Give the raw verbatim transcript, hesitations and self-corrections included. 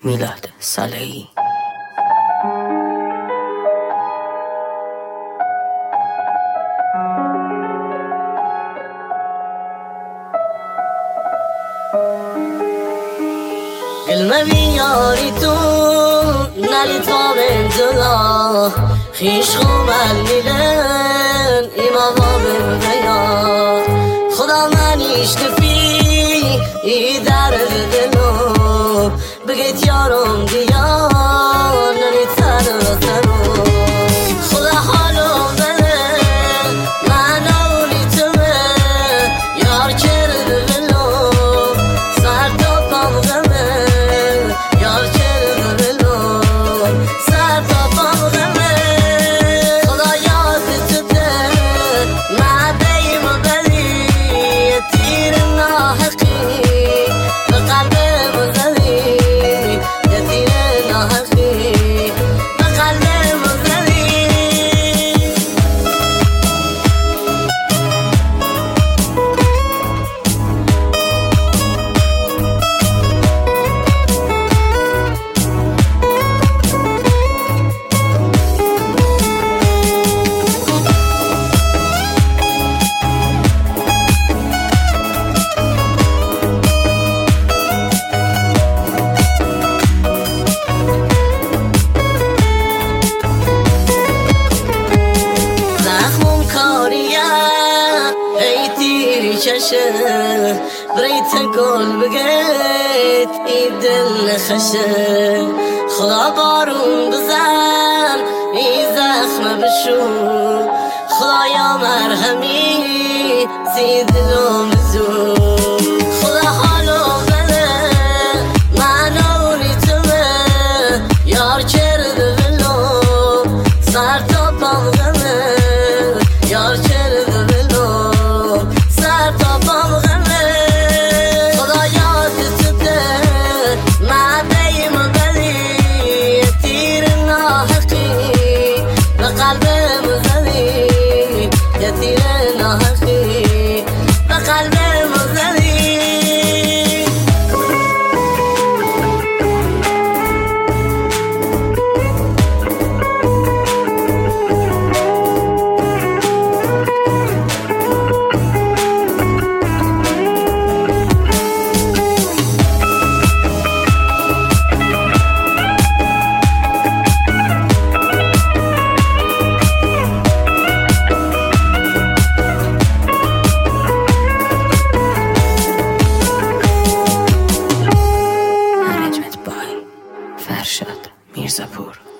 میلاد صالحی. قلما بیاری تو نلی تا بنجلا خیش خومل میلن ایما بابن بیا خدا منیش نفی ای در دلو بگید یارم دیا نلی تر تنو خدا حالو بده من اولی توه یار کرده بلو سر تا پام غمه یار کرده بلو سر تا پام غمه خدا یاد تو ده من دیم و بلی تیر ناحقی به قلبم زدی یه تیر ناحقی به قلبم زدی چشه بریت گل بگید ای دل خشه خدا بارون بزن ای زخم بشو خدایا مرهمی سی دلم بزو خدا حالو بده من اولی توه یار کرده بلو سر تا پام غمه یار کرده بلو سر تا پام غمه خدا یاد تو ده من دیم و بلی تیر ناحقی به قلبم زدی یه تیر ناحقی به قلبم زدی فرشاد میرزاپور.